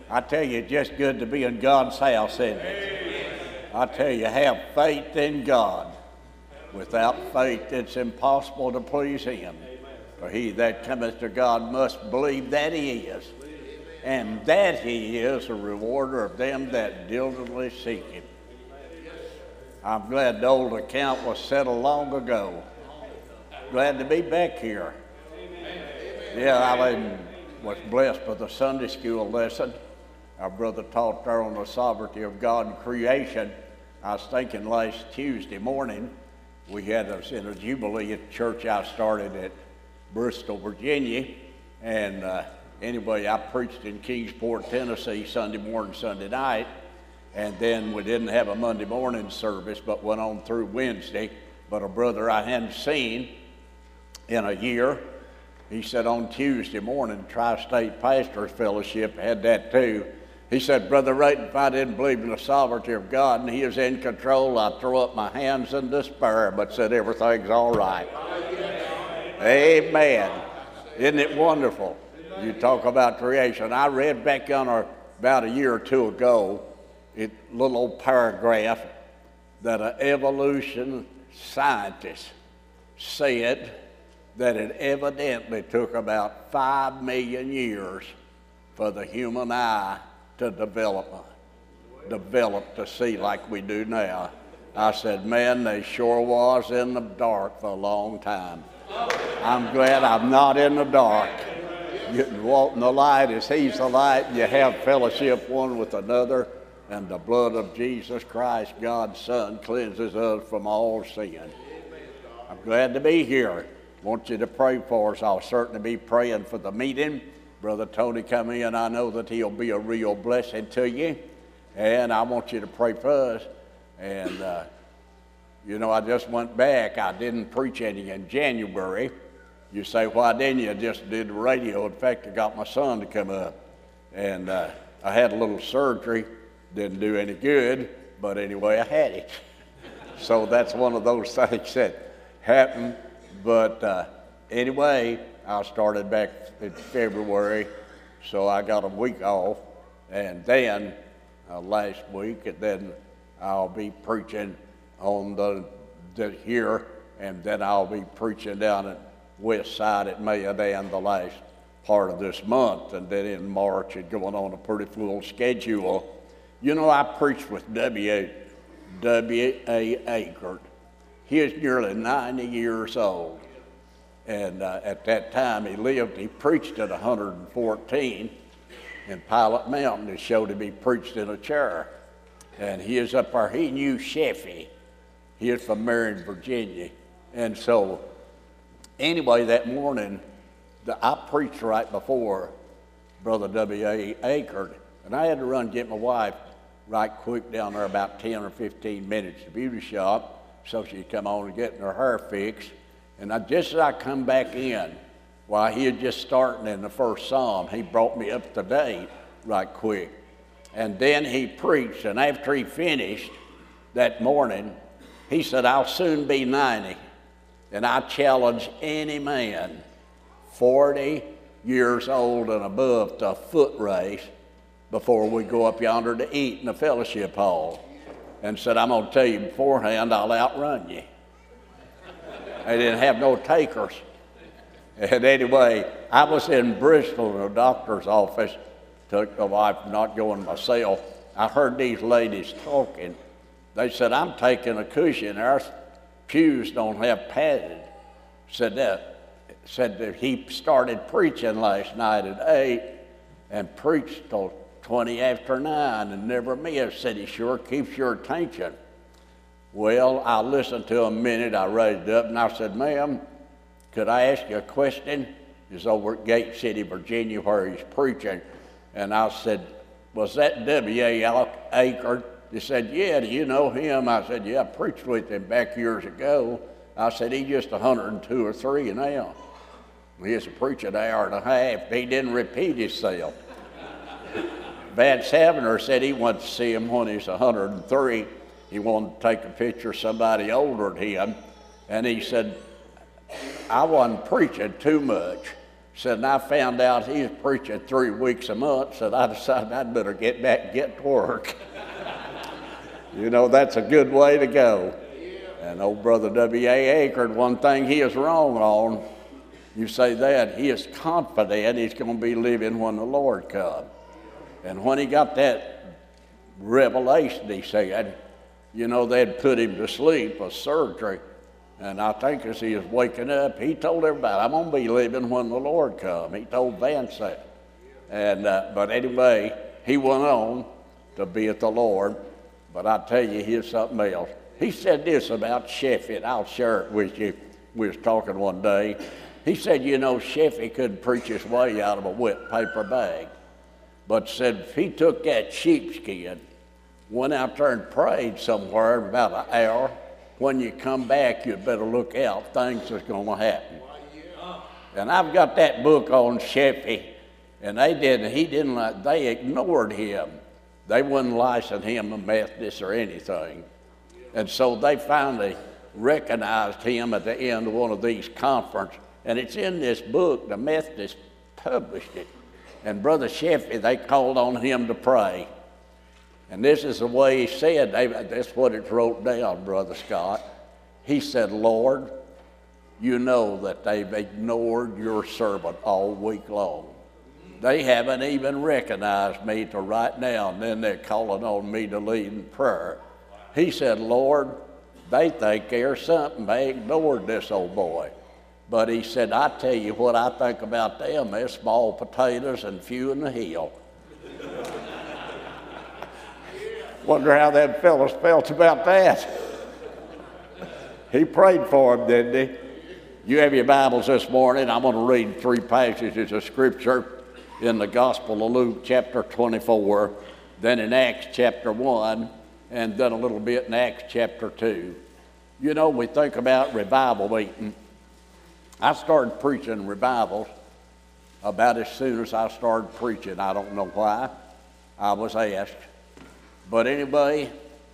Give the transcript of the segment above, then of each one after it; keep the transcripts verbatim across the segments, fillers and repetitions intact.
I tell you, it's just good to be in God's house, isn't it? I tell you, have faith in God. Without faith, it's impossible to please Him. For he that cometh to God must believe that He is, and that He is a rewarder of them that diligently seek Him. I'm glad the old account was settled long ago. Glad to be back here. Yeah, I was blessed with a Sunday school lesson. Our brother taught there on the sovereignty of God and creation. I was thinking last Tuesday morning, we had us in a jubilee at the church I started at Bristol, Virginia. And uh, anyway, I preached in Kingsport, Tennessee, Sunday morning, Sunday night. And then we didn't have a Monday morning service, but went on through Wednesday. But a brother I hadn't seen in a year, he said on Tuesday morning, Tri-State Pastors Fellowship had that too. He said, Brother Rayton, if I didn't believe in the sovereignty of God and He is in control, I'd throw up my hands in despair, but said everything's all right. Amen. Isn't it wonderful? You talk about creation. I read back on our, about a year or two ago, a little old paragraph that an evolution scientist said that it evidently took about five million years for the human eye to develop, develop to see like we do now. I said, man, they sure was in the dark for a long time. I'm glad I'm not in the dark. You can walk in the light as He's the light, and you have fellowship one with another, and the blood of Jesus Christ, God's Son, cleanses us from all sin. I'm glad to be here. Want you to pray for us. I'll certainly be praying for the meeting. Brother Tony come in. I know that he'll be a real blessing to you. And I want you to pray for us. And, uh, you know, I just went back. I didn't preach any in January. You say, why didn't you? I just did the radio. In fact, I got my son to come up. And uh, I had a little surgery. Didn't do any good. But anyway, I had it. So that's one of those things that happened. But uh, anyway, I started back in February, so I got a week off. And then uh, last week, and then I'll be preaching on the, the here, and then I'll be preaching down at West Side at Mayodan the last part of this month. And then in March, it's going on a pretty full schedule. You know, I preached with W. W. A. Akert. He is nearly ninety years old. And uh, at that time he lived, he preached at one hundred fourteen in Pilot Mountain. It showed him he preached in a chair. And he is up there, he knew Sheffy. He is from Marion, Virginia. And so, anyway, that morning, the, I preached right before Brother W. A. Akert. And I had to run get my wife right quick down there about ten or fifteen minutes to the beauty shop, so she'd come on and get her hair fixed. And I, just as I come back in, while he had just starting in the first psalm, he brought me up to date right quick. And then he preached, and after he finished that morning, he said, I'll soon be ninety, and I challenge any man forty years old and above to a foot race before we go up yonder to eat in the fellowship hall. And said, I'm going to tell you beforehand, I'll outrun you. They didn't have no takers. And anyway, I was in Bristol in a doctor's office, took the wife, not going myself. I heard these ladies talking. They said, I'm taking a cushion. Our pews don't have padded. Said that, said that he started preaching last night at eight and preached till twenty after nine and never missed. Said he sure keeps your attention. Well, I listened to him a minute. I raised up and I said, ma'am, could I ask you a question? He's over at Gate City, Virginia, where he's preaching. And I said, was that W. A. Akert? He said, yeah, do you know him? I said, yeah, I preached with him back years ago. I said, he's just one hundred two or three now. He used to preach an hour and a half. He didn't repeat himself. Vance Havner said he went to see him when he was one hundred three. He wanted to take a picture of somebody older than him. And he said, I wasn't preaching too much. Said, and I found out he was preaching three weeks a month, said I decided I'd better get back and get to work. You know, that's a good way to go. And old Brother W A Akard, one thing he is wrong on, you say that, he is confident he's going to be living when the Lord comes. And when he got that revelation, he said, you know, they'd put him to sleep, a surgery. And I think as he was waking up, he told everybody, I'm going to be living when the Lord comes. He told Vance that. And, uh, but anyway, he went on to be at the Lord. But I tell you, here's something else. He said this about Sheffey. I'll share it with you. We was talking one day. He said, you know, Sheffey couldn't preach his way out of a wet paper bag. But said if he took that sheepskin, went out there and prayed somewhere about an hour, when you come back, you better look out. Things are going to happen. And I've got that book on Sheffey, and they didn't, he didn't, like, they ignored him. They wouldn't license him a Methodist or anything. And so they finally recognized him at the end of one of these conferences. And it's in this book, the Methodists published it. And Brother Sheffey, they called on him to pray. And this is the way he said, they, that's what it wrote down, Brother Scott. He said, Lord, you know that they've ignored your servant all week long. They haven't even recognized me till right now, and then they're calling on me to lead in prayer. He said, Lord, they think there's something. They ignored this old boy. But he said, I tell you what I think about them. They're small potatoes and few in the hill. Wonder how them fellows felt about that. He prayed for them, didn't he? You have your Bibles this morning. I'm going to read three passages of Scripture in the Gospel of Luke, chapter twenty-four, then in Acts chapter one, and then a little bit in Acts chapter two. You know, we think about revival meeting. I started preaching revivals about as soon as I started preaching. I don't know why. I was asked. But anyway,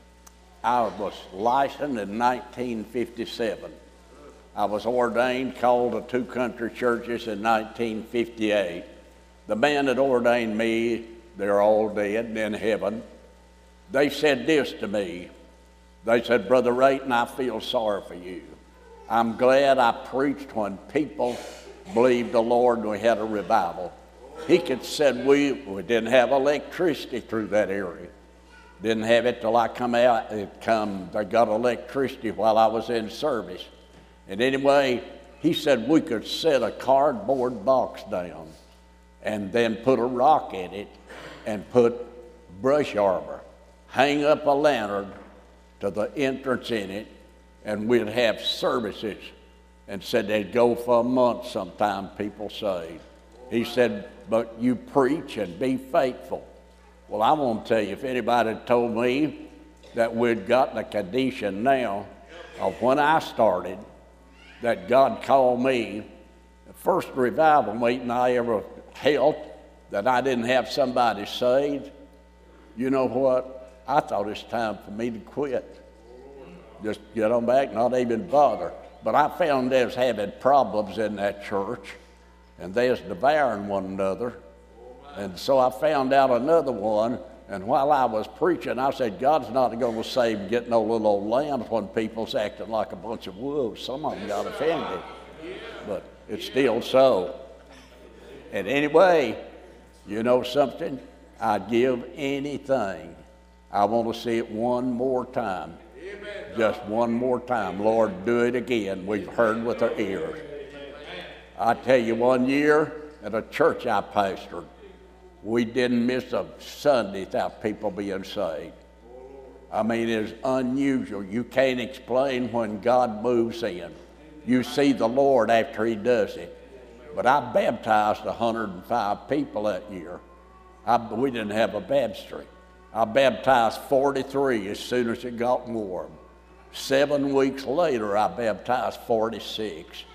I was licensed in nineteen fifty-seven. I was ordained, called to two country churches in nineteen fifty-eight. The man that ordained me, they're all dead and in heaven. They said this to me. They said, Brother Rayton, I feel sorry for you. I'm glad I preached when people believed the Lord and we had a revival. He could said we, we didn't have electricity through that area. Didn't have it till I come out. It come, they got electricity while I was in service. And anyway, he said we could set a cardboard box down and then put a rock in it and put brush arbor, hang up a lantern to the entrance in it, and we'd have services. And said they'd go for a month sometime, people say. He said, but you preach and be faithful. Well, I want to tell you, if anybody had told me that we'd gotten a condition now of when I started, that God called me, the first revival meeting I ever held, that I didn't have somebody saved, you know what? I thought it's time for me to quit. Just get on back, not even bother. But I found they was having problems in that church, and they was devouring one another. And so I found out another one, and while I was preaching, I said, God's not going to save getting no little old lambs when people's acting like a bunch of wolves. Some of them got offended, but it's still so. And anyway, you know something? I'd give anything. I want to see it one more time. Just one more time. Lord, do it again. We've heard with our ears. I tell you, one year at a church I pastored, we didn't miss a Sunday without people being saved. I mean, it's unusual. You can't explain when God moves in. You see the Lord after he does it. But I baptized one hundred five people that year. I, we didn't have a baptistry. I baptized forty-three as soon as it got warm. Seven weeks later, I baptized forty-six.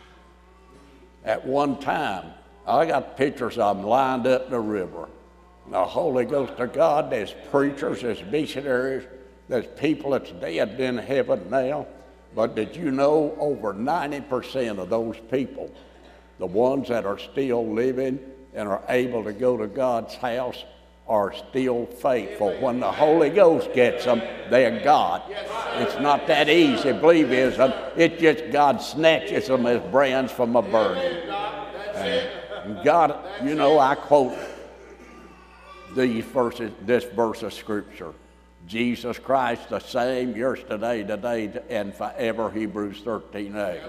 At one time, I got pictures of them lined up in the river. The Holy Ghost of God, there's preachers, there's missionaries, there's people that's dead in heaven now. But did you know over ninety percent of those people The ones that are still living and are able to go to God's house are still faithful. When the Holy Ghost gets them, they're God. It's not that easy, believism. It's just God snatches them as brands from a burning. And God, you know, I quote these verses, this verse of Scripture. Jesus Christ the same yesterday, today, and forever, Hebrews thirteen eight.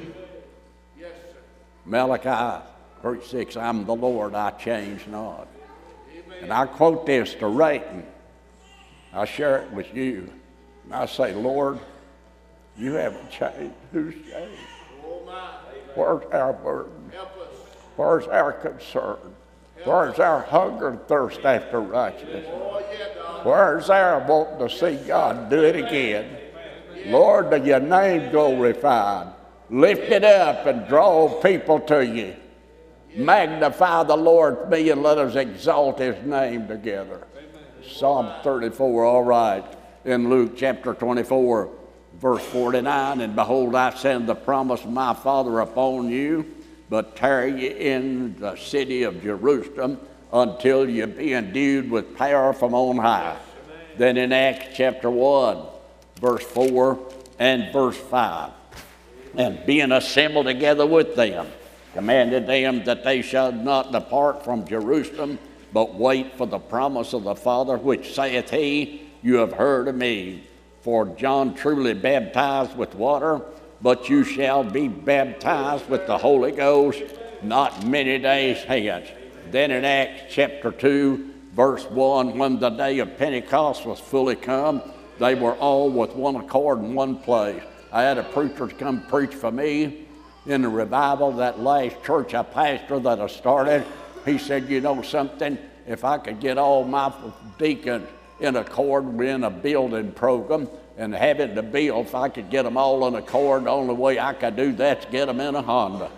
Malachi three six, I'm the Lord, I change not. And I quote this to Rayton. I share it with you. And I say, Lord, you haven't changed. Who's changed? Where's our burden? Where's our concern? Where's our hunger and thirst after righteousness? Where's our wanting to see God do it again? Lord, that your name glorified. Lift it up and draw people to you. Magnify the Lord to me and let us exalt his name together. Psalm thirty-four, all right. In Luke chapter twenty-four, verse forty-nine, and behold, I send the promise of my Father upon you, but tarry ye in the city of Jerusalem until you be endued with power from on high. Then in Acts chapter one, verse four and verse five, and being assembled together with them, commanded them that they should not depart from Jerusalem, but wait for the promise of the Father, which saith he, you have heard of me. For John truly baptized with water, but you shall be baptized with the Holy Ghost not many days hence. Then in Acts chapter two, verse one, when the day of Pentecost was fully come, they were all with one accord in one place. I had a preacher come preach for me in the revival, that last church I pastored that I started. He said, you know something, if I could get all my deacons in accord in a building program and have it to build, if I could get them all in accord, the only way I could do that's get them in a Honda.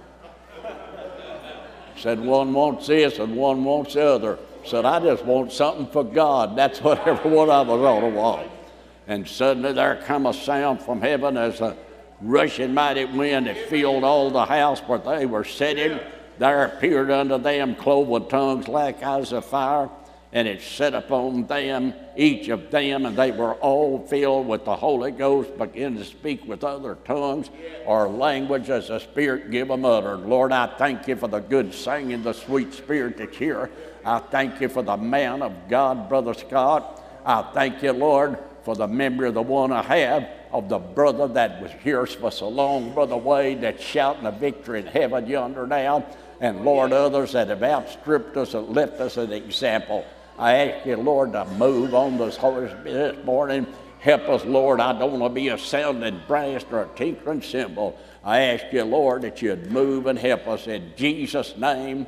Said one wants this and one wants the other. Said, I just want something for God. That's what every one of us ought to want. And suddenly there come a sound from heaven as a rushing mighty wind that filled all the house where they were sitting. There appeared unto them cloven tongues like as of fire, and it set upon them, each of them, and they were all filled with the Holy Ghost, began to speak with other tongues or language as the Spirit give them uttered. Lord, I thank you for the good singing, the sweet Spirit that's here. I thank you for the man of God, Brother Scott. I thank you, Lord, for the memory of the one I have of the brother that was here for so long, Brother Wade, that's shouting a victory in heaven yonder now. And Lord, others that have outstripped us and left us an example. I ask you, Lord, to move on this horse this morning. Help us, Lord. I don't want to be a sounding brass or a tinkling cymbal. I ask you, Lord, that you'd move and help us in Jesus' name.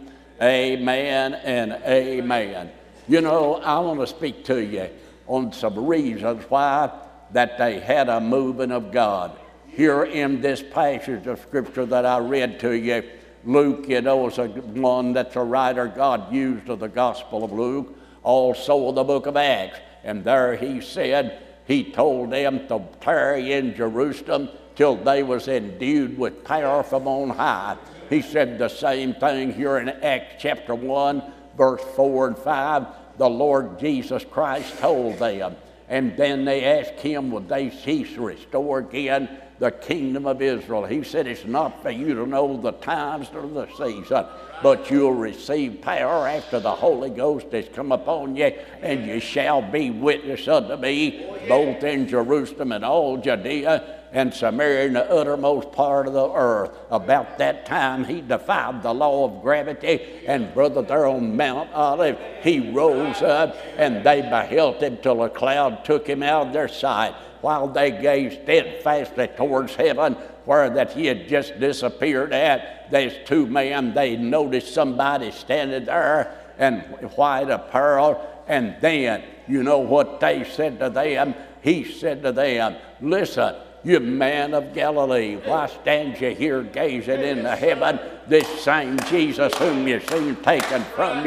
Amen and amen. You know, I want to speak to you on some reasons why that they had a moving of God. Here in this passage of Scripture that I read to you, Luke, you know, is a one that's a writer God used of the Gospel of Luke, also the book of Acts. And there he said, he told them to tarry in Jerusalem till they was endued with power from on high. He said the same thing here in Acts chapter one, verse four and five. The Lord Jesus Christ told them. And then they asked him, would they cease to restore again the kingdom of Israel? He said, it's not for you to know the times or the season, but you'll receive power after the Holy Ghost has come upon you, and you shall be witness unto me, both in Jerusalem and all Judea and Samaria and the uttermost part of the earth. About that time he defied the law of gravity, and brother, there on Mount Olive, he rose up, and they beheld him till a cloud took him out of their sight, while they gazed steadfastly towards heaven, where that he had just disappeared at. There's two men, they noticed somebody standing there in white apparel, and then, you know what they said to them? He said to them, listen, you man of Galilee, why stand you here gazing into heaven? This same Jesus whom you seen taken from you,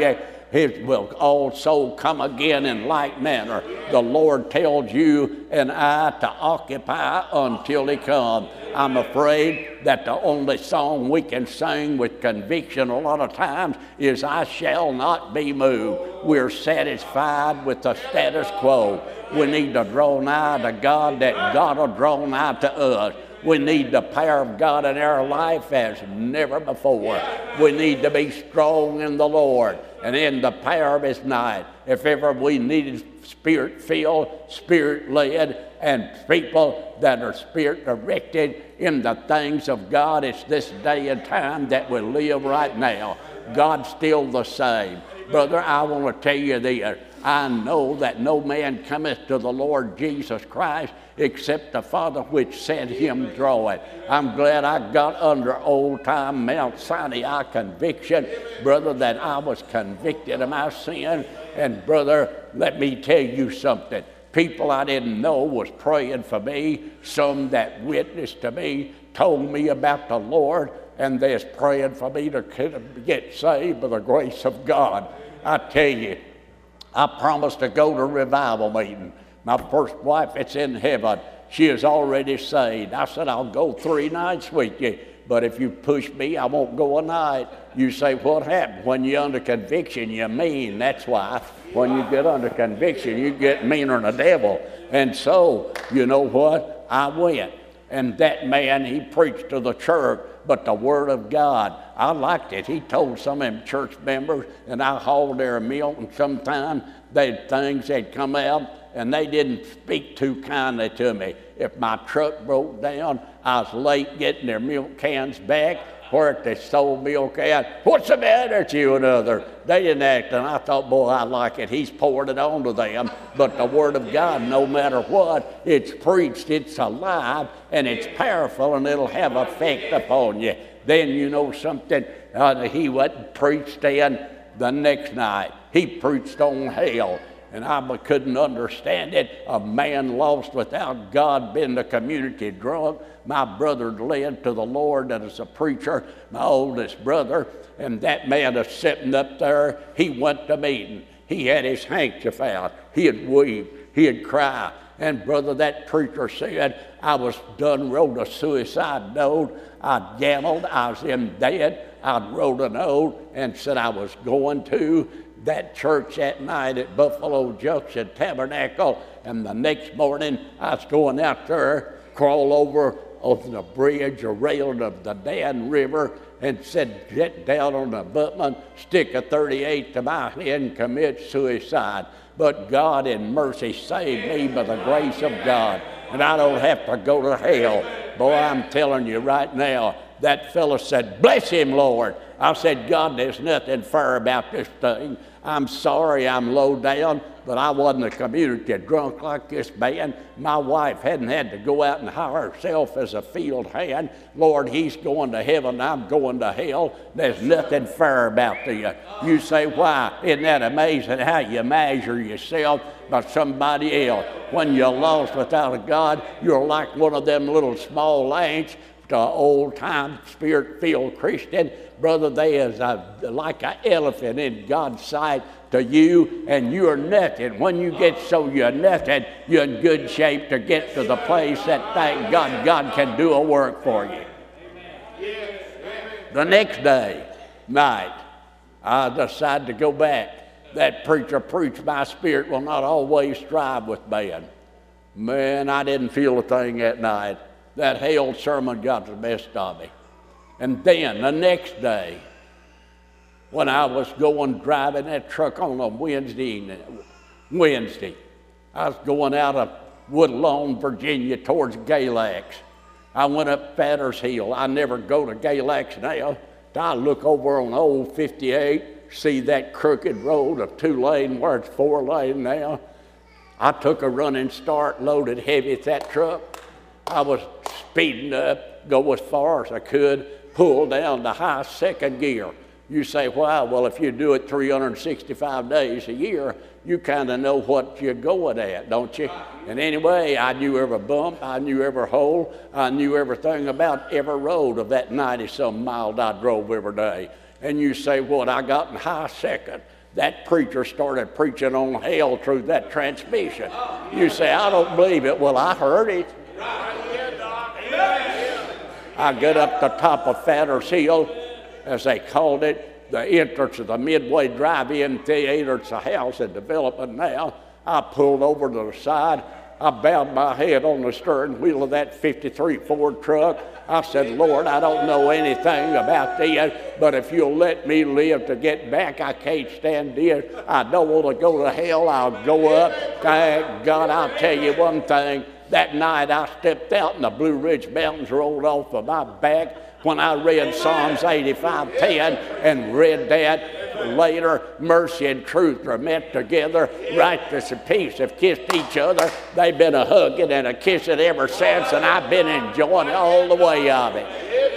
it will also come again in like manner. The Lord tells you and I to occupy until he comes. I'm afraid that the only song we can sing with conviction a lot of times is I shall not be moved. We're satisfied with the status quo. We need to draw nigh to God that God will draw nigh to us. We need the power of God in our life as never before. We need to be strong in the Lord and in the power of his might. If ever we needed spirit-filled, spirit-led, and people that are spirit-directed in the things of God, it's this day and time that we live right now. God's still the same. Brother, I want to tell you this. I know that no man cometh to the Lord Jesus Christ except the Father which sent him draw it. I'm glad I got under old-time Mount Sinai conviction, brother, that I was convicted of my sin. And brother, let me tell you something. People I didn't know was praying for me. Some that witnessed to me told me about the Lord, and they're praying for me to get saved by the grace of God. I tell you, I promised to go to a revival meeting. My first wife, it's in heaven. She is already saved. I said, I'll go three nights with you, but if you push me, I won't go a night. You say, what happened? When you're under conviction, you're mean. That's why. When you get under conviction, you get meaner than the devil. And so, you know what? I went. And that man, he preached to the church, but the Word of God, I liked it. He told some of them church members, and I hauled their milk, and sometimes they things had come out, and they didn't speak too kindly to me. If my truck broke down, I was late getting their milk cans back, where they sold milk at. What's the matter with you and other? They didn't act, and I thought, boy, I like it. He's poured it on to them. But the Word of God, no matter what, it's preached, it's alive, and it's powerful, and it'll have effect upon you. Then you know something, uh, he went preached in the next night. He preached on hell. And I couldn't understand it. A man lost without God, been the community drunk. My brother led to the Lord as a preacher, my oldest brother, and that man is sitting up there. He went to meeting. He had his handkerchief out. He'd weep. He'd cry. And brother, that preacher said, I was done, wrote a suicide note. I gambled. I was in debt. I wrote a note and said I was going to that church that night at Buffalo Junction Tabernacle, and the next morning I was going out there, crawl over on the bridge or rail of the Dan River, and said, get down on the abutment, stick a thirty-eight to my head and commit suicide. But God in mercy saved me by the grace of God, and I don't have to go to hell. Boy, I'm telling you right now, that fellow said, bless him, Lord. I said, God, there's nothing fair about this thing. I'm sorry I'm low down, but I wasn't a community drunk like this man. My wife hadn't had to go out and hire herself as a field hand. Lord, he's going to heaven, I'm going to hell. There's nothing fair about you. You say, why? Isn't that amazing how you measure yourself by somebody else? When you're lost without a God, you're like one of them little small ants, the old-time spirit-filled Christian. Brother, they is a, like an elephant in God's sight to you, and you're nothing. When you get so you're nothing, you're in good shape to get to the place that, thank God, God can do a work for you. The next day, night, I decided to go back. That preacher preached, my spirit will not always strive with man. Man, I didn't feel a thing that night. That hell sermon got the best of me. And then the next day, when I was going driving that truck on a Wednesday evening, Wednesday, I was going out of Woodlawn, Virginia, towards Galax. I went up Fatter's Hill. I never go to Galax now. I look over on old fifty-eight, see that crooked road of two lane where it's four lane now. I took a running start, loaded heavy at that truck. I was speeding up, go as far as I could, pull down the high second gear. You say, why? Well, if you do it three hundred sixty-five days a year, you kind of know what you're going at, don't you? And anyway, I knew every bump, I knew every hole, I knew everything about every road of that ninety-some miles I drove every day. And you say, what, I got in high second. that preacher started preaching on hell through that transmission. You say, I don't believe it. Well, I heard it. I got up the top of Fatter's Hill, as they called it, the entrance of the Midway Drive-In Theater. It's a house in development now. I pulled over to the side. I bowed my head on the steering wheel of that fifty-three Ford truck. I said, Lord, I don't know anything about this, but if you'll let me live to get back, I can't stand this. I don't want to go to hell. I'll go up. Thank God. I'll tell you one thing. That night I stepped out and the Blue Ridge Mountains rolled off of my back. When I read Psalms eighty-five ten and read that later, mercy and truth are met together. Righteousness and peace have kissed each other. They've been a hugging and a kissing ever since, and I've been enjoying all the way of it.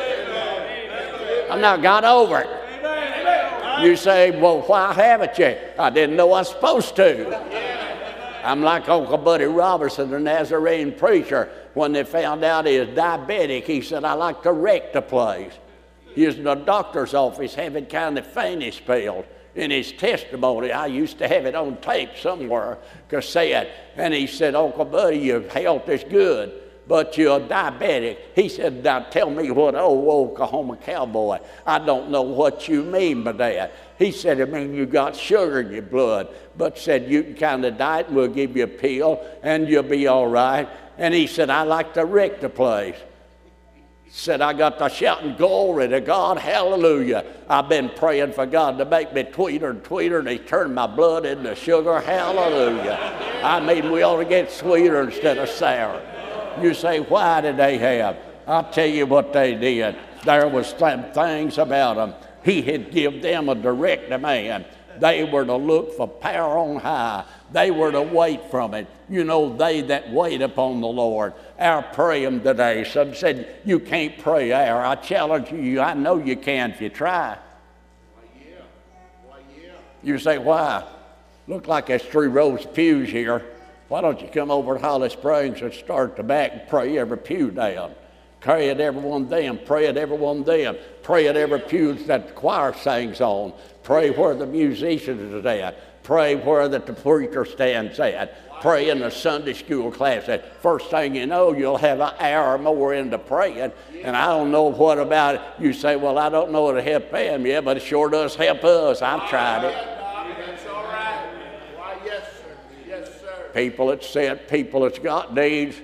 I've not got over it. You say, well, why haven't you? I didn't know I was supposed to. I'm like Uncle Buddy Robertson, the Nazarene preacher. When they found out he was diabetic, he said, I like to wreck the place. He was in the doctor's office having kind of fainting spells. In his testimony, I used to have it on tape somewhere, cassette, and he said, Uncle Buddy, your health is good, but you're diabetic. He said, now tell me what, old Oklahoma cowboy, I don't know what you mean by that. He said, I mean, you got sugar in your blood, but said, you can kind of diet, and we'll give you a pill, and you'll be all right. And he said, I like to wreck the place. Said, I got to shouting glory to God, hallelujah. I've been praying for God to make me tweeter and tweeter, and he turned my blood into sugar, hallelujah. I mean, we ought to get sweeter instead of sour. You say, why did they have? I'll tell you what they did. There was some things about them. He had given them a direct command. They were to look for power on high. They were to wait from it. You know, they that wait upon the Lord. Our praying today. Some said, you can't pray our. I challenge you. I know you can if you try. Why, yeah. Why, yeah. You say, why? Look like there's three rows of pews here. Why don't you come over to Holly Springs and start the back and pray every pew down? Pray at every one of them. Pray at every one of them. Pray at every pew that the choir sings on. Pray where the musicians are at. Pray where the preacher stands at. Pray in the Sunday school class. First thing you know, you'll have an hour more into praying. And I don't know what about it. You say, well, I don't know how to help them. Yeah, but it sure does help us. I've tried it. That's all right. Why, yes, sir. Yes, sir. People that said, people that's got needs.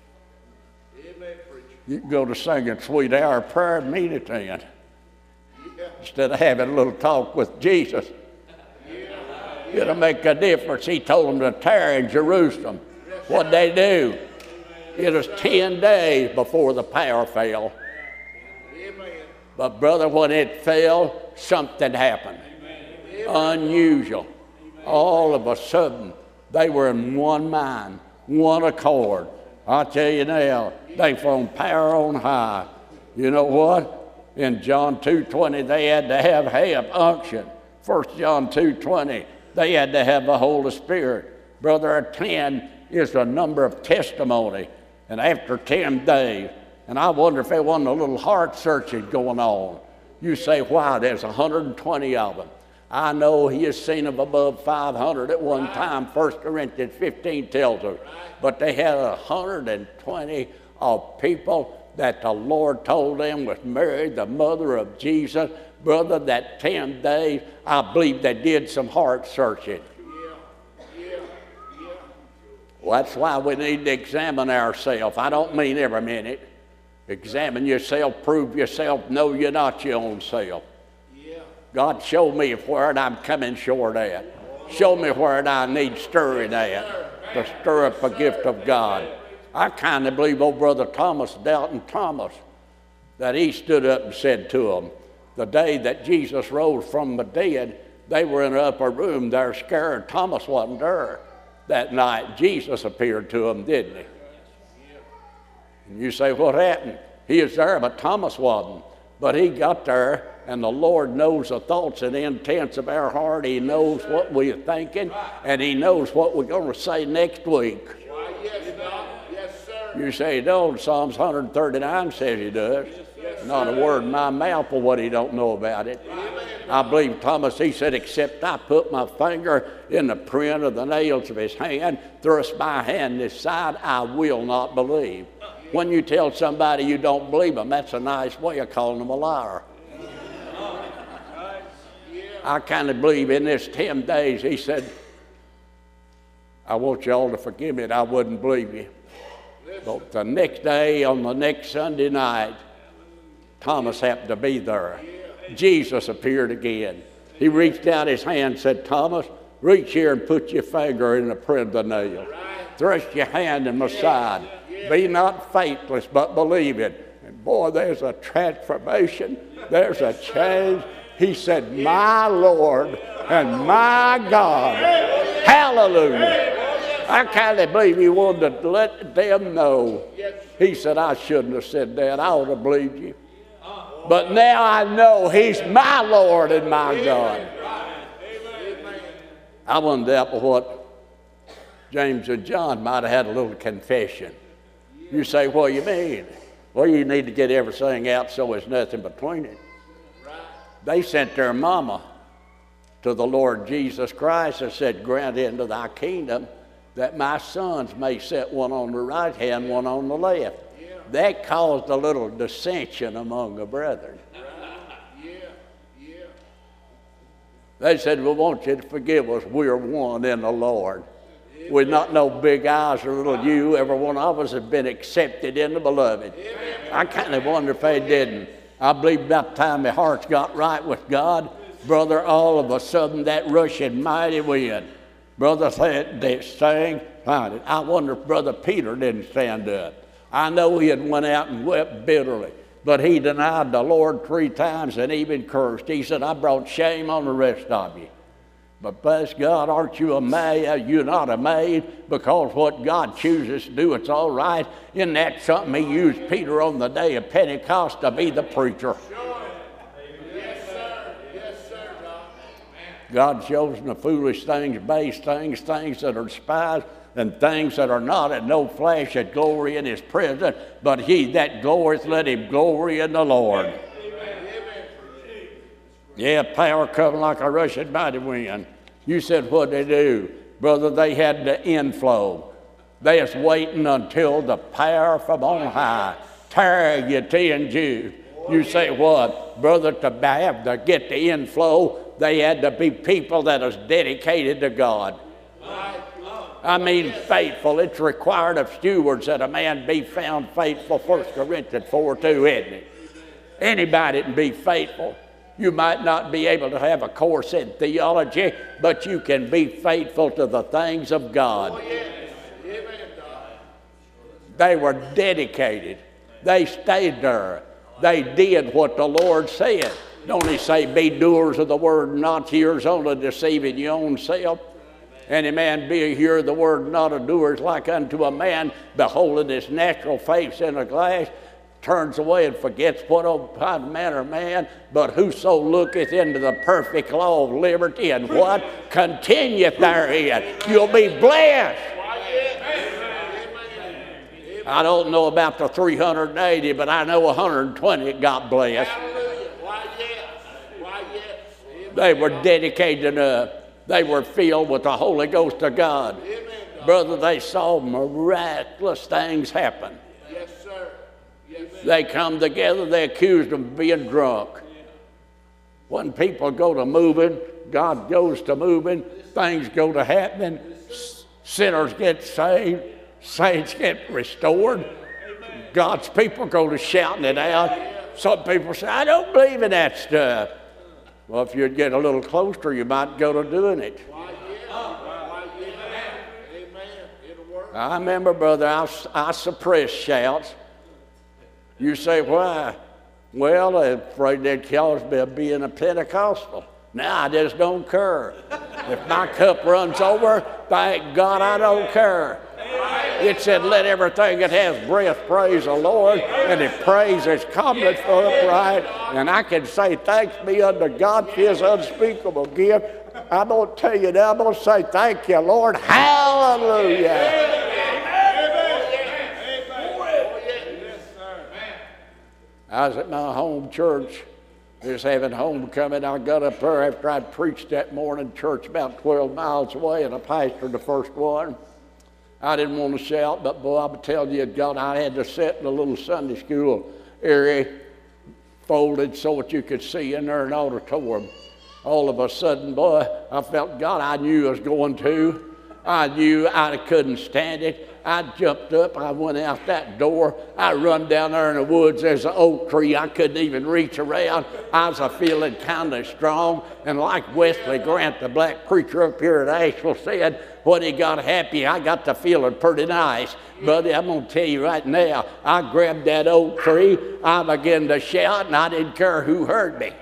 You can go to singing Sweet Hour of Prayer and meet it then. Yeah. Instead of having a little talk with Jesus. Yeah. It'll make a difference. He told them to tarry in Jerusalem. What'd they do? It was ten days before the power fell. Amen. But brother, when it fell, something happened. Amen. Unusual. Amen. All of a sudden, they were in one mind, one accord. I tell you now, they found power on high. You know what? In John two twenty, they had to have half unction. First John two twenty, they had to have the Holy Spirit. Brother, ten is the number of testimony. And after ten days, and I wonder if there wasn't a little heart searching going on. You say, why? There's one hundred twenty of them. I know he has seen of above five hundred at one time. First Corinthians fifteen tells us. But they had one hundred twenty of people that the Lord told them was Mary, the mother of Jesus. Brother, that ten days, I believe they did some heart searching. Yeah, yeah, yeah. Well, that's why we need to examine ourselves. I don't mean every minute. Examine yourself, prove yourself, know you're not your own self. God, show me where I'm coming short at. Show me where I need stirring at, to stir up the gift of God. I kind of believe old Brother Thomas, Doubting Thomas, that he stood up and said to them, the day that Jesus rose from the dead, they were in an upper room there scared. Thomas wasn't there that night. Jesus appeared to them, didn't he? And you say, what happened? He was there, but Thomas wasn't. But he got there, and the Lord knows the thoughts and intents of our heart. He knows what we're thinking, and he knows what we're going to say next week. Why, yes, Doc. Yes, sir. You say, no, Psalms one thirty-nine says he does. Yes, yes, Not a word in my mouth of what he don't know about it. Amen. I believe Thomas, he said, except I put my finger in the print of the nails of his hand, thrust my hand in his side, I will not believe. When you tell somebody you don't believe them, that's a nice way of calling them a liar. I kind of believe in this ten days, he said, I want y'all to forgive me, and I wouldn't believe you. But the next day, on the next Sunday night, Thomas happened to be there. Jesus appeared again. He reached out his hand and said, Thomas, reach here and put your finger in the print of the nail. Thrust your hand in my side. Be not faithless, but believe it. And boy, there's a transformation. There's a change. He said, my Lord and my God. Hallelujah. I kind of believe he wanted to let them know. He said, I shouldn't have said that. I ought to believe you. But now I know he's my Lord and my God. I wonder what James and John might have had a little confession. You say, what do you mean? Well, you need to get everything out so there's nothing between it. They sent their mama to the Lord Jesus Christ and said, grant into thy kingdom that my sons may sit one on the right hand, one on the left. That caused a little dissension among the brethren. Yeah, yeah. They said, we want you to forgive us. We're one in the Lord. Amen. We're not no big eyes or little you. Every one of us has been accepted in the beloved. Amen. I kind of wonder if they didn't. I believe about the time their hearts got right with God, brother, all of a sudden that rushing mighty wind. Brother said, they sang, find it. I wonder if Brother Peter didn't stand up. I know he had went out and wept bitterly, but he denied the Lord three times and even cursed. He said, I brought shame on the rest of you. But bless God, aren't you amazed? You're not amazed because what God chooses to do, it's all right. Isn't that something he used Peter on the day of Pentecost to be the preacher? Yes, sir. Yes, sir, God. God shows the foolish things, base things, things that are despised, and things that are not, and no flesh at glory in his presence, but he that glorieth, let him glory in the Lord. Amen. Yeah, power coming like a rushing mighty wind. You said, what'd they do? Brother, they had the inflow. They was waiting until the power from on high. Tear you ten Jews. You say what? Brother, to have to get the inflow, they had to be people that was dedicated to God. I mean faithful. It's required of stewards that a man be found faithful. First Corinthians four two, isn't it? Anybody can be faithful. You might not be able to have a course in theology, but you can be faithful to the things of God. They were dedicated. They stayed there. They did what the Lord said. Don't he say, be doers of the word, not hearers only, deceiving your own self? Any man be a hearer of the word, not a doer, is like unto a man beholding his natural face in a glass, turns away and forgets what kind of manner of man, but whoso looketh into the perfect law of liberty and what? Continueth therein. You'll be blessed. I don't know about the three hundred eighty, but I know one hundred twenty got blessed. They were dedicated enough. They were filled with the Holy Ghost of God. Amen. Brother, they saw miraculous things happen. Yes, sir. Yes, they come together, they accused them of being drunk. When people go to moving, God goes to moving, things go to happening, sinners get saved, saints get restored, God's people go to shouting it out. Some people say, I don't believe in that stuff. Well, if you'd get a little closer, you might go to doing it. I remember, brother, I, I suppressed shouts. You say, why? Well, I'm afraid they'd cause me of being a Pentecostal. Now I just don't care. If my cup runs over, thank God I don't care. It said, let everything that has breath praise the Lord, and if praise is comely for upright. And I can say, thanks be unto God for his unspeakable gift. I'm going to tell you now, I'm going to say, thank you, Lord. Hallelujah. I was at my home church We was having homecoming. I got up there after I'd preached that morning, church about twelve miles away, and I pastored the first one. I didn't want to shout, but boy, I'm telling you, God, I had to sit in a little Sunday school area, folded so that you could see in there an auditorium. All of a sudden, boy, I felt God, I knew I was going to. I knew I couldn't stand it. I jumped up, I went out that door, I run down there in the woods, there's an oak tree, I couldn't even reach around. I was a feeling kind of strong, and like Wesley Grant, the black preacher up here at Asheville said, when he got happy, I got the feeling pretty nice. Buddy, I'm going to tell you right now, I grabbed that oak tree, I began to shout, and I didn't care who heard me.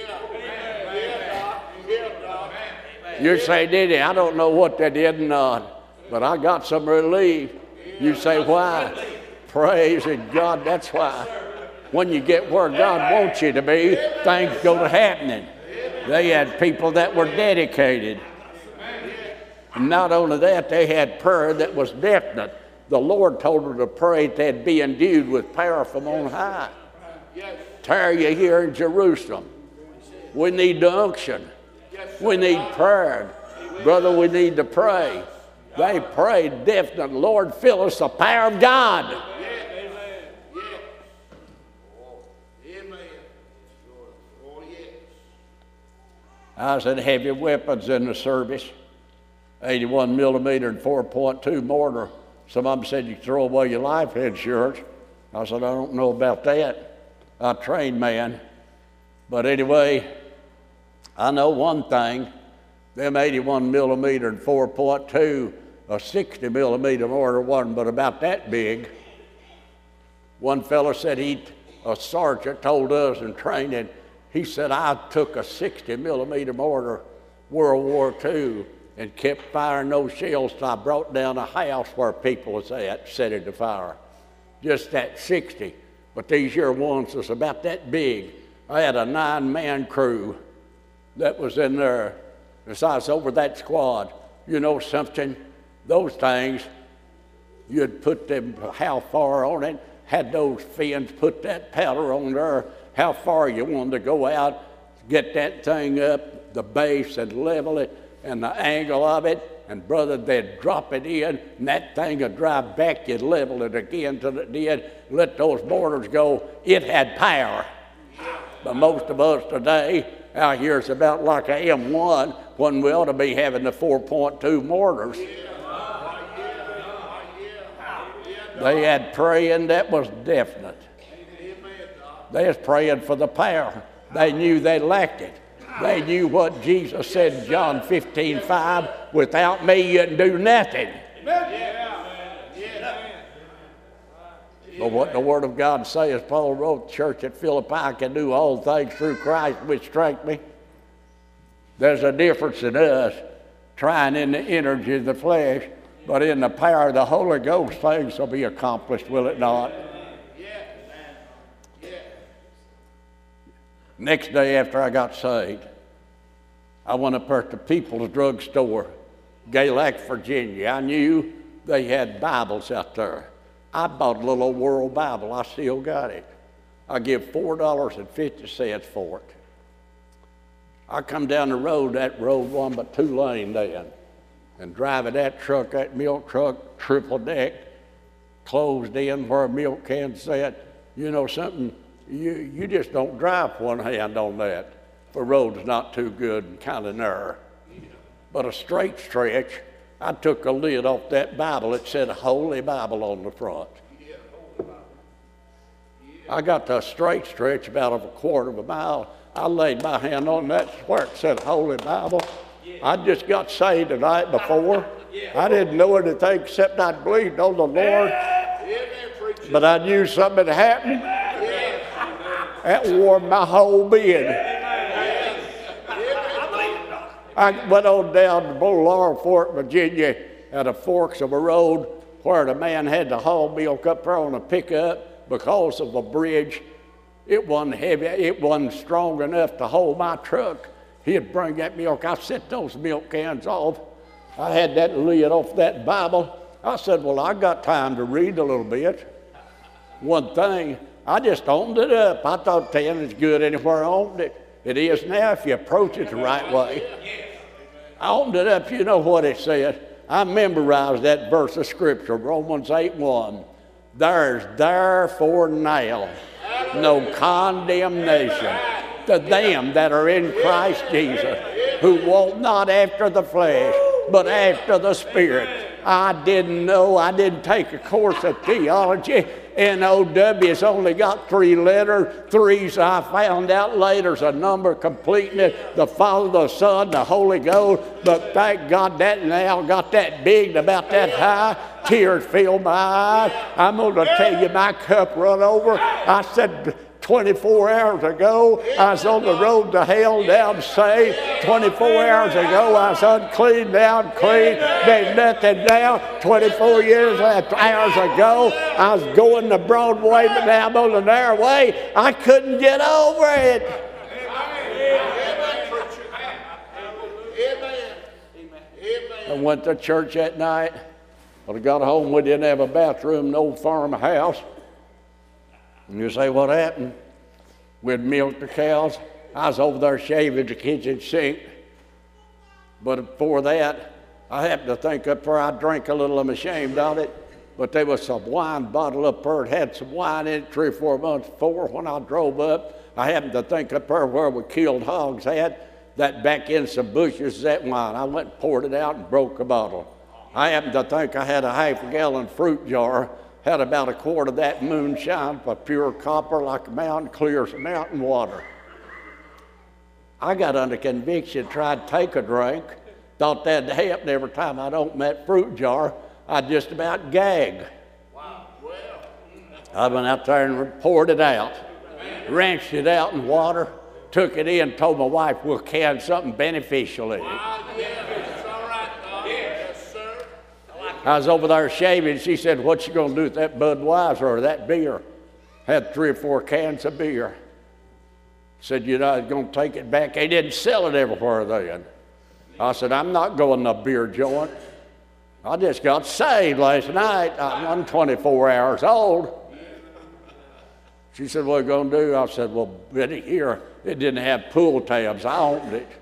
You say, did he? I don't know what they did or not, but I got some relief. You say, why? Praise God, that's why. When you get where God wants you to be, things go to happening. They had people that were dedicated. And not only that, they had prayer that was definite. The Lord told her to pray that they'd be endued with power from on high. Tarry you here in Jerusalem. We need the unction. We need prayer. Brother, we need to pray. They prayed definitely, Lord, fill us the power of God. I said heavy weapons in the service, eighty-one millimeter and four point two mortar. Some of them said you throw away your life insurance. I said, I don't know about that. I'm a trained man. But anyway, I know one thing, them eighty-one millimeter and four point two, a sixty millimeter mortar wasn't but about that big. One fellow said he, a sergeant told us in training, he said, I took a sixty millimeter mortar World War Two and kept firing those shells till I brought down a house where people was at, set it to fire. Just that sixty. But these here ones was about that big. I had a nine-man crew that was in there. Besides, over that squad, you know something? Those things, you'd put them how far on it, had those fins put that powder on there, how far you wanted to go out, get that thing up, the base and level it, and the angle of it, and brother, they'd drop it in, and that thing would drive back, you'd level it again till it did, let those mortars go. It had power. But most of us today, out here it's about like a M one when we ought to be having the four point two mortars. They had praying that was definite. They was praying for the power. They knew they lacked it. They knew what Jesus said in John fifteen five, without me you can do nothing. But what the Word of God says, Paul wrote, the church at Philippi, I can do all things through Christ which strengthens me. There's a difference in us trying in the energy of the flesh, but in the power of the Holy Ghost, things will be accomplished, will it not? Next day after I got saved, I went up there to People's Drug Store, Galac, Virginia. I knew they had Bibles out there. I bought a little old World Bible. I still got it. I give four dollars and fifty cents for it. I come down the road, that road one but two lane then, and driving that truck, that milk truck, triple deck, closed in where a milk can sat. You know something? You, you just don't drive one hand on that. The road's not too good and kind of narrow. But a straight stretch, I took a lid off that Bible. It said Holy Bible on the front. I got to a straight stretch about a quarter of a mile. I laid my hand on that where it said Holy Bible. I just got saved the night before. I didn't know anything except I believed on the Lord. But I knew something had happened. That warmed my whole being. I went on down to Boulevard, Fort Virginia, at the forks of a road where the man had to haul milk up there on a pickup because of a bridge. It wasn't heavy, it wasn't strong enough to hold my truck. He'd bring that milk. I set those milk cans off. I had that lid off that Bible. I said, well, I got time to read a little bit. One thing, I just opened it up. I thought ten is good anywhere I opened it. It is now if you approach it the right way. I opened it up, you know what it said. I memorized that verse of Scripture, Romans eight one. There's therefore now no condemnation to them that are in Christ Jesus, who walk not after the flesh, but after the Spirit. I didn't know, I didn't take a course of theology. N O W has only got three letters. Threes I found out later is a number completing it. The Father, the Son, the Holy Ghost. But thank God that now got that big and about that high. Tears filled my eyes. I'm going to tell you, my cup run over. I said, twenty-four hours ago, I was on the road to hell, now I'm saved. twenty-four hours ago, I was unclean, now I'm clean. There's nothing now. twenty-four years, hours ago, I was going the broad way, but now I'm on the narrow way. I couldn't get over it. I went to church that night. When I got home, we didn't have a bathroom, no farmhouse. And you say, what happened? We'd milked the cows. I was over there shaving the kitchen sink. But before that, I happened to think up there, I drank a little, I'm ashamed of it. But there was some wine bottle up there. It had some wine in it three or four months before. When I drove up, I happened to think up there where we killed hogs at, that back in some bushes, that wine. I went and poured it out and broke the bottle. I happened to think I had a half a gallon fruit jar. Had about a quart of that moonshine for pure copper, like a mountain, clear as mountain water. I got under conviction, tried to take a drink, thought that'd happen every time I'd open that fruit jar. I'd just about gag. Wow. I went out there and poured it out, wrenched it out in water, took it in, told my wife we'll can something beneficial in it. Wow, yeah, it's all right, Bob. Yes, sir. I was over there shaving. She said, what you going to do with that Budweiser or that beer? Had three or four cans of beer. Said, you know, I was going to take it back. They didn't sell it everywhere then. I said, I'm not going to a beer joint. I just got saved last night. I'm twenty-four hours old. She said, what are you going to do? I said, well, Betty, here, it didn't have pool tabs. I opened it.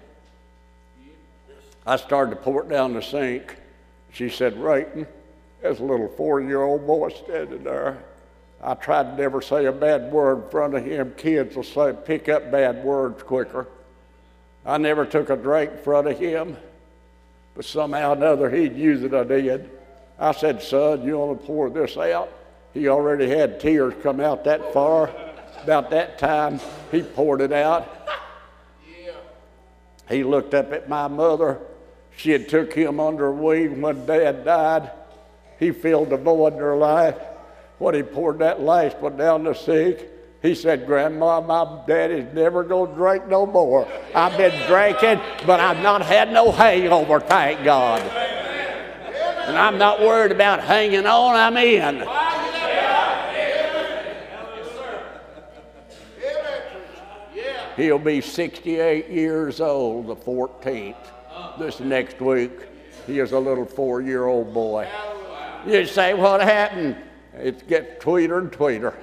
I started to pour it down the sink. She said, Rayton, there's a little four-year-old boy standing there. I tried to never say a bad word in front of him. Kids will say, pick up bad words quicker. I never took a drink in front of him, but somehow or another he'd use it, I did. I said, son, you want to pour this out? He already had tears come out that far. About that time, he poured it out. Yeah. He looked up at my mother. She had took him under her wing when Dad died. He filled the void in her life. When he poured that last one down the sink, he said, Grandma, my daddy's never going to drink no more. I've been drinking, but I've not had no hangover, thank God. And I'm not worried about hanging on, I'm in. He'll be sixty-eight years old the fourteenth, this next week. He is a little four-year-old boy. You say, what happened? It gets tweeter and tweeter.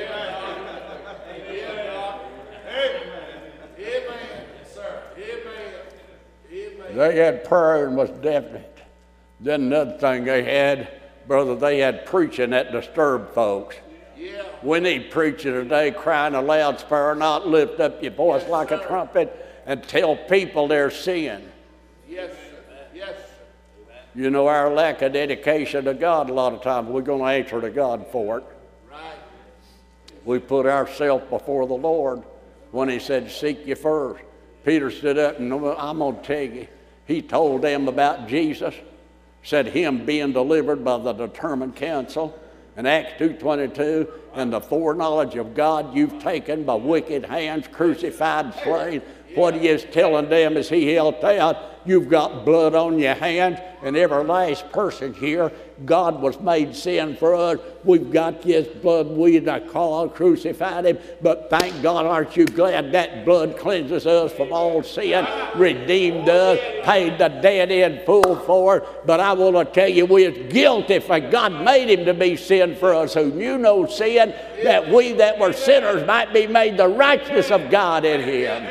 They had prayer and was definite. Then another thing they had, brother, they had preaching that disturbed folks. Yeah. We need preaching today, crying aloud, spare not, lift up your voice yes, like sir. a trumpet, and tell people their sin. Yes, sir. Yes, sir. You know, our lack of dedication to God, a lot of times, we're going to answer to God for it. Right. We put ourselves before the Lord when he said, seek you first. Peter stood up, and I'm going to tell you, he told them about Jesus, said him being delivered by the determined counsel. In Acts two twenty-two, and the foreknowledge of God you've taken by wicked hands, crucified and slain, What he is telling them is he held out, you've got blood on your hands, and every last person here, God was made sin for us. We've got this blood, we the call crucified him, but thank God, aren't you glad that blood cleanses us from all sin, redeemed us, paid the debt in full for it. But I want to tell you, we're guilty, for God made him to be sin for us who knew no sin, that we that were sinners might be made the righteousness of God in him.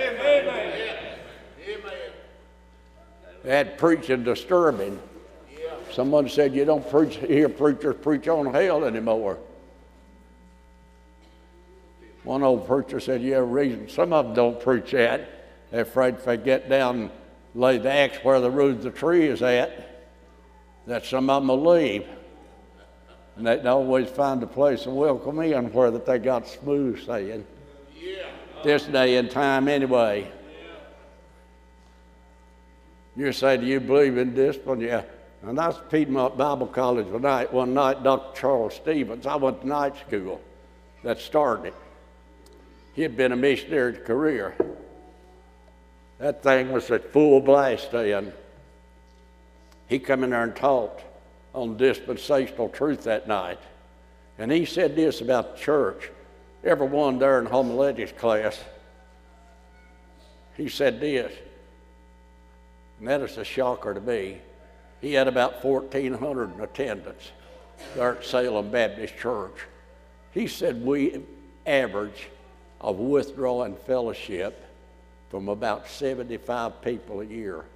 That preaching disturbing. Someone said you don't preach, hear preachers preach on hell anymore. One old preacher said, yeah, reason some of them don't preach that. They're afraid if they get down and lay the axe where the root of the tree is at, that some of them will leave. And they always find a place and welcome in where that they got smooth saying. Yeah. This day and time anyway. You say, do you believe in discipline? Yeah. And I was at Piedmont Bible College one night, one night, Doctor Charles Stevens, I went to night school that started it. He had been a missionary career. That thing was at full blast then. He come in there and taught on dispensational truth that night. And he said this about the church. Everyone there in homiletics class, he said this, and that is a shocker to me. He had about fourteen hundred in attendance there at Salem Baptist Church. He said we average of withdrawing fellowship from about seventy-five people a year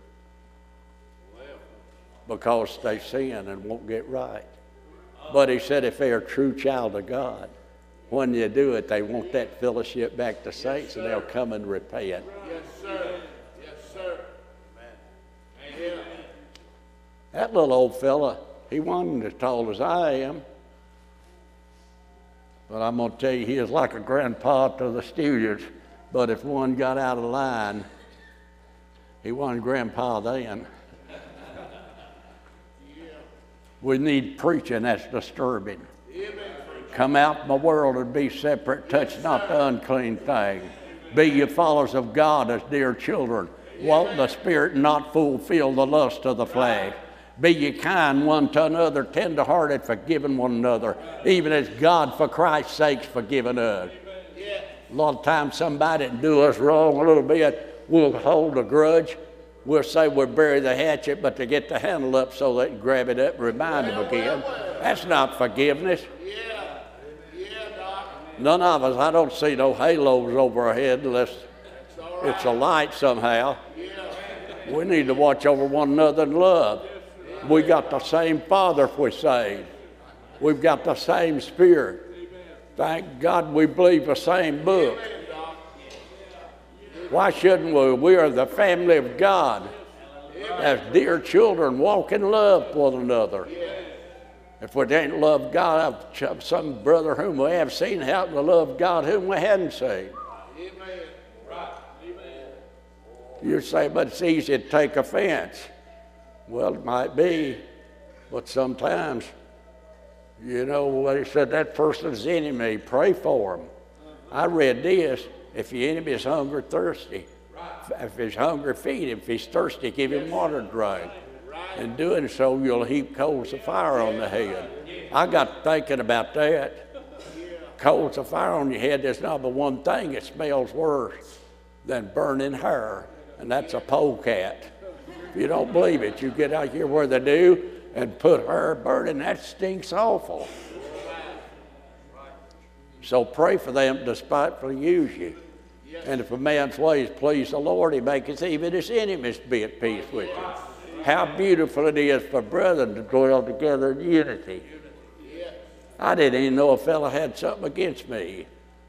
because they sin and won't get right. But he said if they're a true child of God, when you do it, they want that fellowship back to saints, and they'll come and repent. Yes, sir. Yes, sir. Amen. That little old fella, he wasn't as tall as I am. But I'm going to tell you, he is like a grandpa to the students. But if one got out of line, he wasn't grandpa then. We need preaching that's disturbing. Come out in the world and be separate. Touch not the unclean thing. Be ye followers of God as dear children. Walk in the Spirit and not fulfill the lust of the flesh. Be ye kind one to another, tender-hearted, forgiving one another, even as God for Christ's sake forgiven us. A lot of times somebody do us wrong a little bit, we'll hold a grudge. We'll say we'll bury the hatchet, but to get the handle up so they can grab it up and remind them again. That's not forgiveness. None of us, I don't see no halos over our head unless it's a light somehow. We need to watch over one another in love. We got the same Father if we're saved. We've got the same Spirit. Thank God we believe the same book. Why shouldn't we? We are the family of God. As dear children, walk in love with one another. If we didn't love God, some brother whom we have seen help to love God whom we hadn't seen. You say, but it's easy to take offense. Well, it might be, but sometimes, you know, they said that person's enemy, pray for him. I read this, if your enemy is hungry, thirsty, if he's hungry, feed him. If he's thirsty, give him water to drink. In doing so, you'll heap coals of fire on the head. I got thinking about that. Coals of fire on your head, there's not but one thing that smells worse than burning hair, and that's a polecat. If you don't believe it, you get out here where they do and put her burning, that stinks awful. So pray for them to despitefully use you. And if a man's ways please the Lord, he maketh even his enemies be at peace with him. How beautiful it is for brethren to dwell together in unity. I didn't even know a fellow had something against me.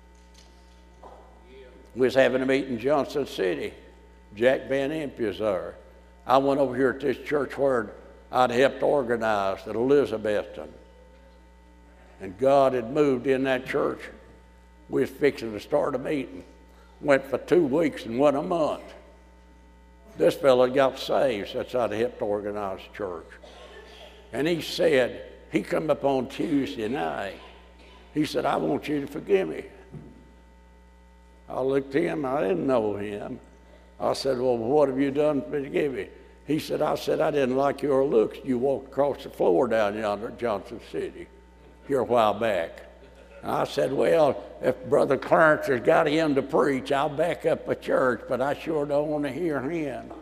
We was having a meeting in Johnson City. Jack Van Impe was there. I went over here at this church where I'd helped organize at Elizabethton. And God had moved in that church. We was fixing to start a meeting. Went for two weeks and went a month. This fellow got saved since I'd helped organize the church. And he said, he come up on Tuesday night. He said, I want you to forgive me. I looked at him, I didn't know him. I said, well, what have you done to give me? He said, I said, I didn't like your looks. You walked across the floor down yonder at Johnson City here a while back. And I said, well, if Brother Clarence has got him to preach, I'll back up a church, but I sure don't want to hear him.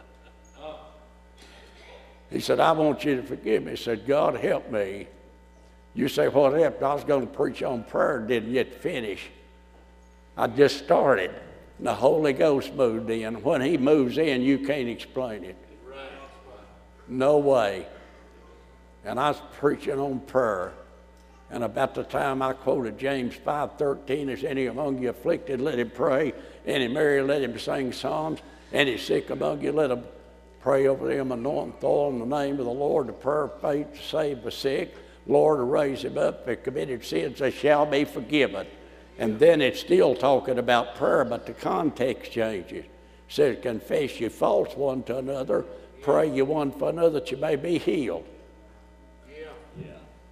He said, I want you to forgive me. He said, God help me. You say, what happened? I was going to preach on prayer, didn't yet finish. I just started. And the Holy Ghost moved in. When he moves in, you can't explain it. No way. And I was preaching on prayer. And about the time I quoted James five thirteen, is any among you afflicted, let him pray. Any merry, let him sing psalms. Any sick among you, let him pray over them, anoint oil in the name of the Lord, the prayer of faith to save the sick. Lord will raise him up. If committed sins, they shall be forgiven. And then it's still talking about prayer, but the context changes. It says, confess your faults one to another, pray you one for another that you may be healed. Yeah. Yeah.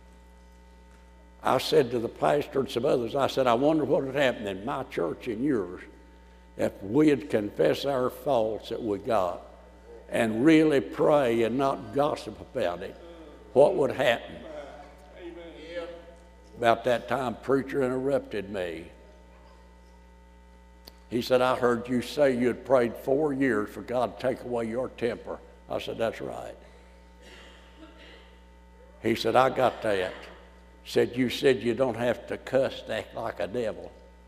I said to the pastor and some others, I said, I wonder what would happen in my church and yours if we'd confess our faults that we got and really pray and not gossip about it. What would happen? Yeah. About that time, preacher interrupted me. He said, I heard you say you had prayed four years for God to take away your temper. I said, that's right. He said, I got that. He said, you said you don't have to cuss to act like a devil.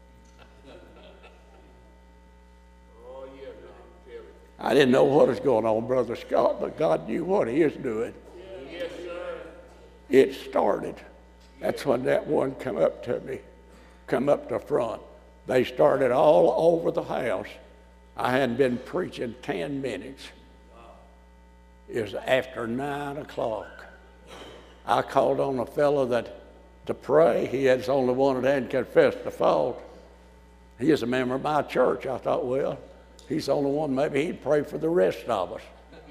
Oh, yeah, John, tell it. I didn't know what was going on, Brother Scott, but God knew what he was doing. Yes, sir. It started. That's when that one come up to me, come up to front. They started all over the house. I hadn't been preaching ten minutes. It was after nine o'clock. I called on a fellow that to pray. He was the only one that hadn't confessed the fault. He is a member of my church. I thought, well, he's the only one. Maybe he'd pray for the rest of us.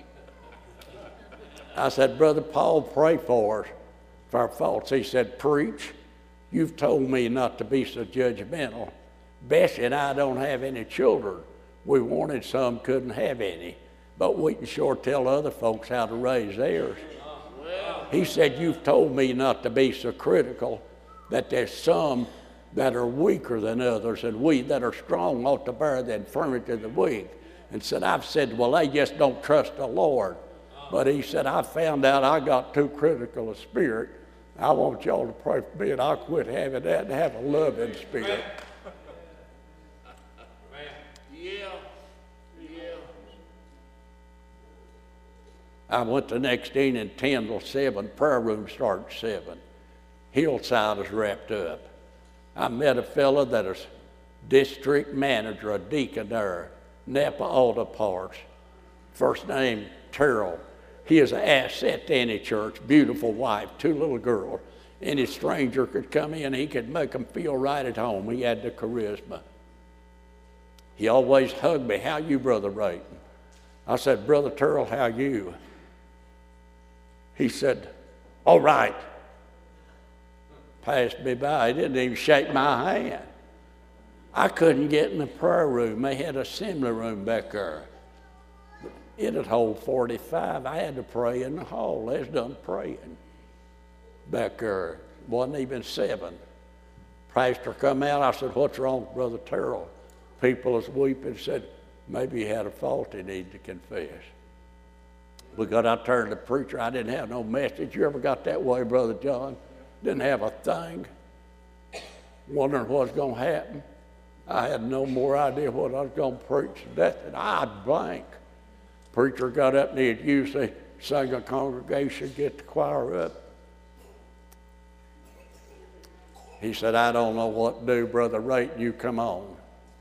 I said, Brother Paul, pray for us for our faults. He said, preach. You've told me not to be so judgmental. Bessie and I don't have any children. We wanted some, couldn't have any. But we can sure tell other folks how to raise theirs. He said, you've told me not to be so critical, that there's some that are weaker than others, and we that are strong ought to bear the infirmity of the weak. And said, I've said, well, they just don't trust the Lord. But he said, I found out I got too critical a spirit. I want y'all to pray for me, and I'll quit having that and have a loving spirit. Yeah. Yeah. I went the next evening, ten till seven. Prayer room started at seven. Hillside was wrapped up. I met a fellow that was district manager, a deacon there, Napa Auto Parts. First name, Terrell. He is an asset to any church, beautiful wife, two little girls. Any stranger could come in, he could make them feel right at home. He had the charisma. He always hugged me. How you, Brother Rayton? I said, Brother Terrell, how you? He said, all right. Passed me by. He didn't even shake my hand. I couldn't get in the prayer room. They had an assembly room back there. It'd hold forty-five. I had to pray in the hall. They was done praying back there. Wasn't even seven. Pastor come out. I said, what's wrong, Brother Terrell? People was weeping. Said, maybe he had a fault he needed to confess. We got out there to the preacher. I didn't have no message. You ever got that way, Brother John? Didn't have a thing. Wondering what was going to happen. I had no more idea what I was going to preach. That I blank. Preacher got up and he'd usually sing a congregation, get the choir up. He said, I don't know what to do, Brother Rayton, you come on.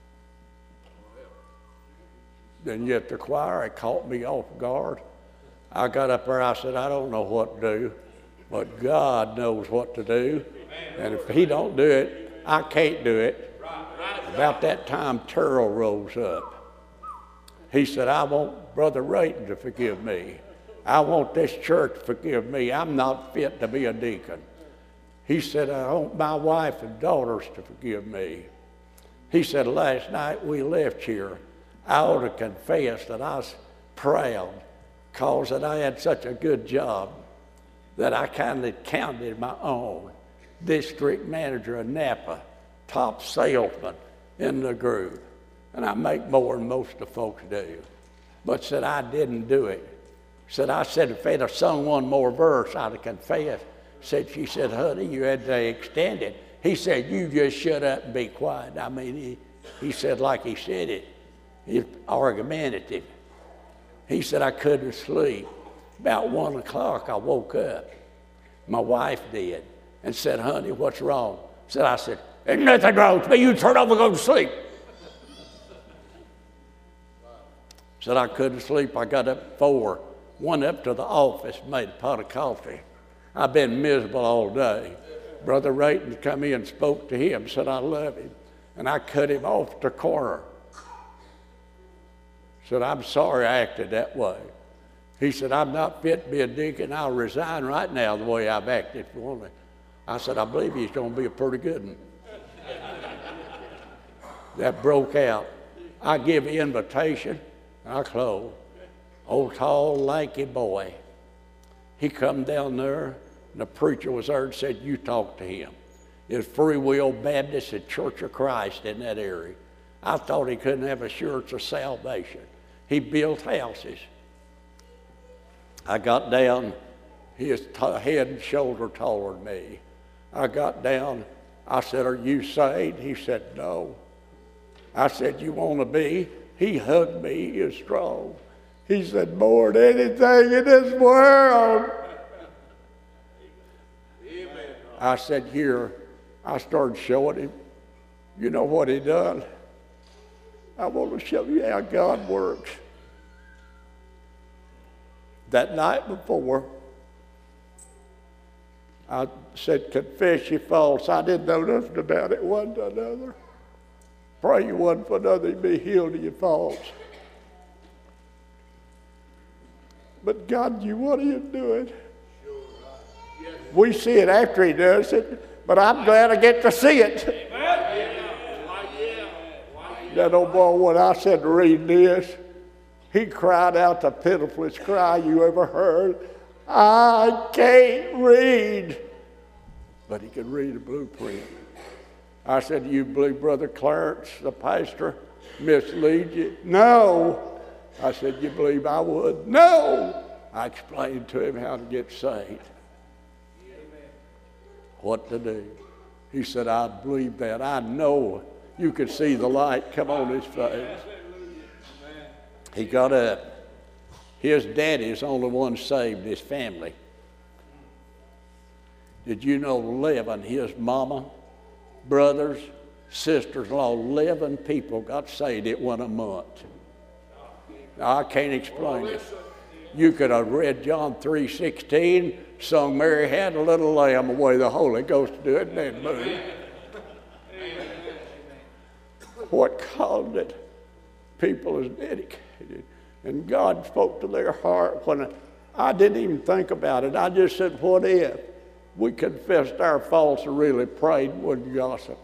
Then get the choir, it caught me off guard. I got up there, I said, I don't know what to do, but God knows what to do. And if he don't do it, I can't do it. About that time, Terrell rose up. He said, I want Brother Rayton to forgive me. I want this church to forgive me. I'm not fit to be a deacon. He said, I want my wife and daughters to forgive me. He said, last night we left here. I ought to confess that I was proud because that I had such a good job that I kind of counted my own. District manager of Napa, top salesman in the group. And I make more than most of the folks do. But said I didn't do it. Said I said if I'd have sung one more verse, I'd have confessed. Said she said, honey, you had to extend it. He said, you just shut up and be quiet. I mean, he, he said like he said it. He's argumentative. He said I couldn't sleep. About one o'clock I woke up. My wife did. And said, honey, what's wrong? Said I said, there's nothing wrong with me. You turn over and go to sleep. Said I couldn't sleep. I got up at four. Went up to the office, made a pot of coffee. I've been miserable all day. Brother Rayton come in and spoke to him, said I love him. And I cut him off the corner. Said, I'm sorry I acted that way. He said, I'm not fit to be a deacon. I'll resign right now the way I've acted for me. I said, I believe he's going to be a pretty good one. That broke out. I give the invitation, and I close. Old tall, lanky boy. He come down there, and the preacher was there and said, you talk to him. It's Free Will Baptist and Church of Christ in that area. I thought he couldn't have assurance of salvation. He built houses. I got down, he is t- head and shoulder taller than me. I got down, I said, are you saved? He said, no. I said, you want to be? He hugged me, he is strong. He said, more than anything in this world. Amen. I said, here, I started showing him. You know what he done? I want to show you how God works. That night before, I said, confess your faults. I didn't know nothing about it one to another. Pray you one for another, you be healed of your faults. But God, you, what are you doing? We see it after he does it, but I'm glad I get to see it. That old boy, when I said read this, he cried out the pitifullest cry you ever heard. I can't read. But he could read a blueprint. I said, do you believe Brother Clarence, the pastor, mislead you? No. I said, you believe I would? No. I explained to him how to get saved. What to do. He said, I believe that. I know. You could see the light come on his face. He got up. His daddy's the only one saved his family. Did you know eleven, his mama, brothers, sisters-in-law, eleven people got saved at one a month. Now, I can't explain it. You could have read John three sixteen, sung Mary Had a Little Lamb away the Holy Ghost do it, and then move. What caused it? People is dedicated. And God spoke to their heart when I didn't even think about it. I just said, what if we confessed our faults and really prayed and wouldn't gossip?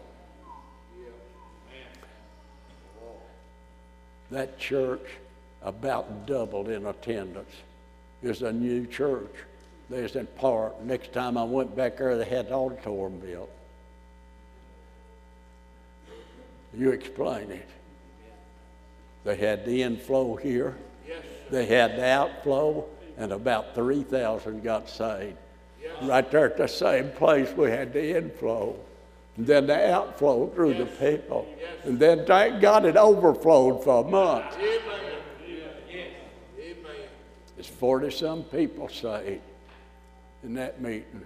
That church about doubled in attendance. It's a new church. There's in part. Next time I went back there, they had the auditorium built. You explain it. They had the inflow here. Yes, they had the outflow, and about three thousand got saved. Yes. Right there at the same place we had the inflow. And then the outflow through yes. the people. Yes. And then thank God it overflowed for a month. Amen. Amen. It's forty-some people saved in that meeting.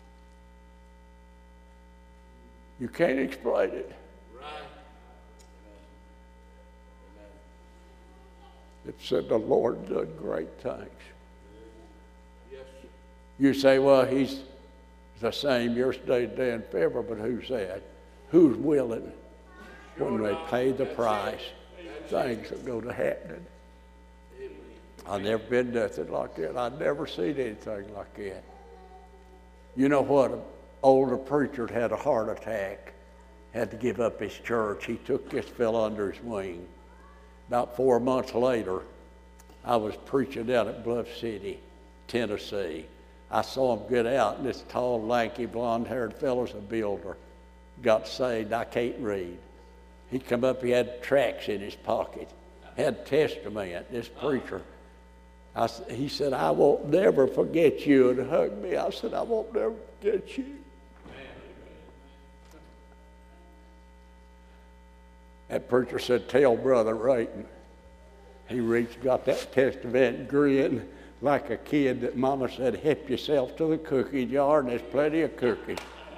You can't explain it. It said the Lord did great things. Yes. You say, well, he's the same yesterday, today, and forever, but who's that? Who's willing when they pay the price? Things that go to happening. I've never been nothing like that. I've never seen anything like that. You know what? An older preacher had a heart attack, had to give up his church. He took this fellow under his wing. About four months later, I was preaching down at Bluff City, Tennessee. I saw him get out, and this tall, lanky, blonde-haired fellow's a builder. Got saved. I can't read. He come up, he had tracts in his pocket, had Testament, this preacher. I, he said, I won't never forget you, and hugged me. I said, I won't never forget you. That preacher said, tell Brother Rayton. He reached, got that Testament, and grinned like a kid that Mama said, help yourself to the cookie jar, and there's plenty of cookies.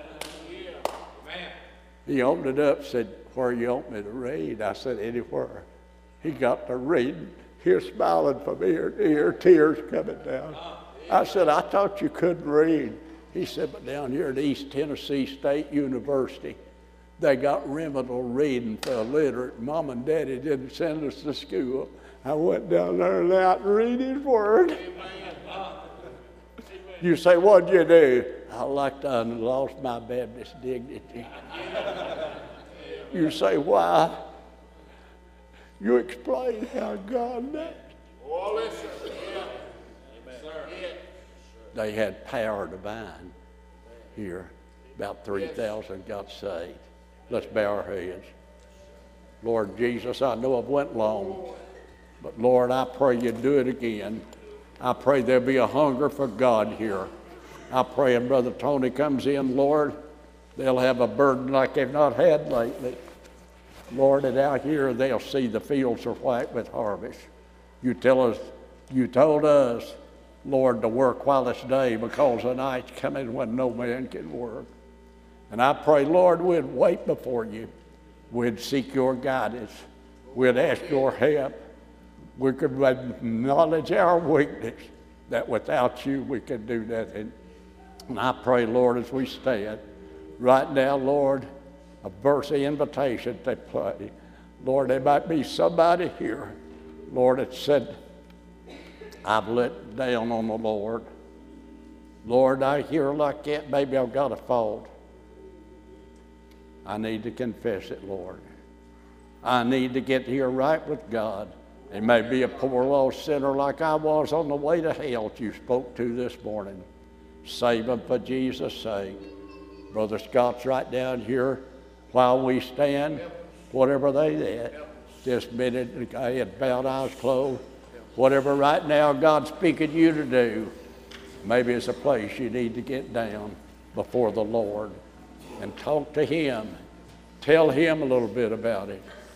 He opened it up, said, where you want me to read? I said, anywhere. He got to reading. He was smiling from ear to ear, tears coming down. I said, I thought you couldn't read. He said, but down here at East Tennessee State University, they got remedial reading for illiterate. Mom and Daddy didn't send us to school. I went down there and out and read his word. You say, what'd you do? I like to have lost my Baptist dignity. You say, why? You explain how God does. Oh, listen. Yeah. Sir. Yeah. They had power divine here. About three thousand got saved. Let's bow our heads. Lord Jesus, I know I've went long, but Lord, I pray you do it again. I pray there'll be a hunger for God here. I pray when Brother Tony comes in, Lord, they'll have a burden like they've not had lately. Lord, and out here they'll see the fields are white with harvest. You tell us, you told us, Lord, to work while it's day because the night's coming when no man can work. And I pray, Lord, we'd wait before you. We'd seek your guidance. We'd ask your help. We could acknowledge our weakness, that without you we could do nothing. And I pray, Lord, as we stand right now, Lord, a verse of invitation they play. Lord, there might be somebody here, Lord, that said, I've let down on the Lord. Lord, I hear like that, maybe I've got a fault. I need to confess it, Lord. I need to get here right with God. It may be a poor lost sinner like I was on the way to hell that you spoke to this morning. Save them for Jesus' sake. Brother Scott's right down here. While we stand, whatever they did, this minute, head bowed, eyes closed, whatever right now God's speaking you to do, maybe it's a place you need to get down before the Lord and talk to him. Tell him a little bit about it.